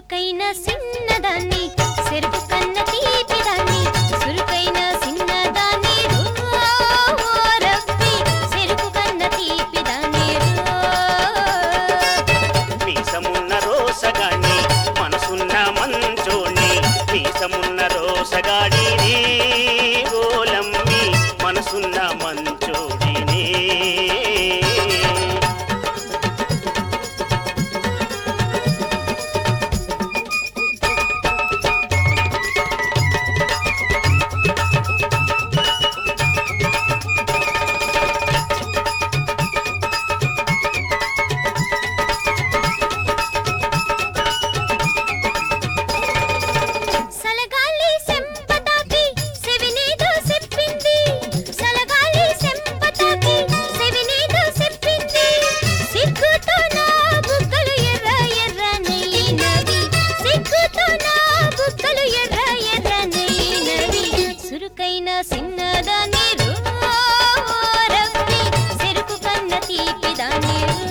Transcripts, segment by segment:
చురుకైన సిన్నదాన్ని సెరుకు కన్న తీపిదాన్ని చురుకైన సిన్నదాన్ని రవ్వి సెరుకు కన్న తీపిదాన్ని మీసమున్న రోసగాన్ని మనసున్న మంచోణ్ణి మీసమున్న రోసగాడిని గోలమ్మి మనసున్న మంచోడిని సలగాలి సెంపతాకి సెవినేదో చెప్పింది సలగాలి సెంపతాకి సెవినేదో చెప్పింది సిగ్గుతో నా బుగ్గలు ఎర్ర ఎర్రనైనవి సిగ్గుతో నా బుగ్గలు ఎర్ర ఎర్రనైనవి చురుకైన సిన్నదాన్ని రవ్వి సెరుకు కన్న తీపిదాన్ని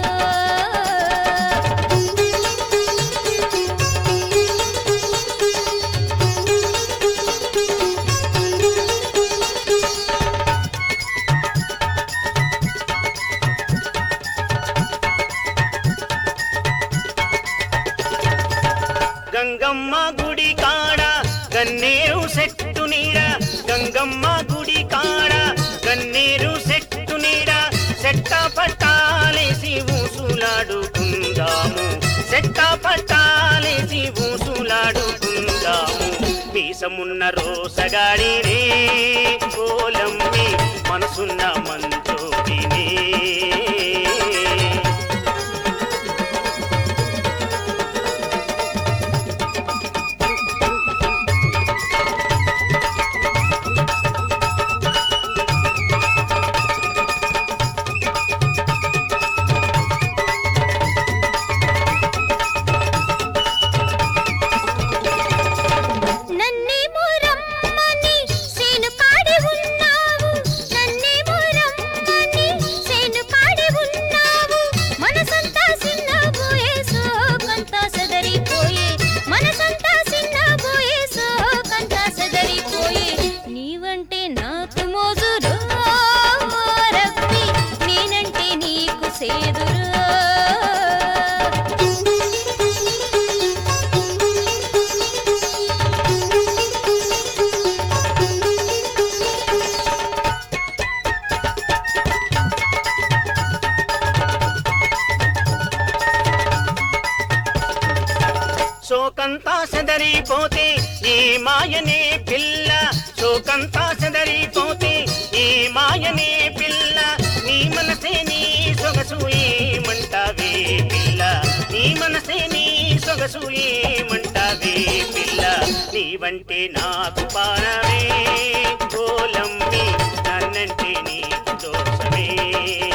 గంగమ్మ గుడి కాడ గన్నేరు సెట్టు నీడ గంగమ్మ గుడి కాడ గన్నేరు సెట్టు నీడ సెట్ట పట్టాలేసి ఊసులాడుకుందాము సెట్ట పట్టాలేసి ఊసులాడుకుందాము మీసమున్న రోసగాడినే కోలమ్మి మనసున్న మంచోడినే నన్నేమో రమ్మని సేను కాడి ఉన్నావు నన్నేమో రమ్మని సేను కాడి ఉన్నావు మనసంతా సిన్నబోయే సోకంతా సదరిపోయే మనసంతా సిన్నబోయే సోకంతా సదరిపోయే నీవంటే నాకు మోజురు రవ్వి నేనంటే నీకు సేదురు శోకంతా సెదరిపోతే ఈ మాయనే పిల్ల శోకంతా సెదరిపోతే ఈ మాయనే పిల్ల నీ మనసే నీ సొగసు ఏమంటావే పిల్ల నీ మనసే నీ సొగసు ఏమంటావే పిల్ల నీవంటే నాకు పానవే కోలమ్మి నన్నంటే నీకు దోషమే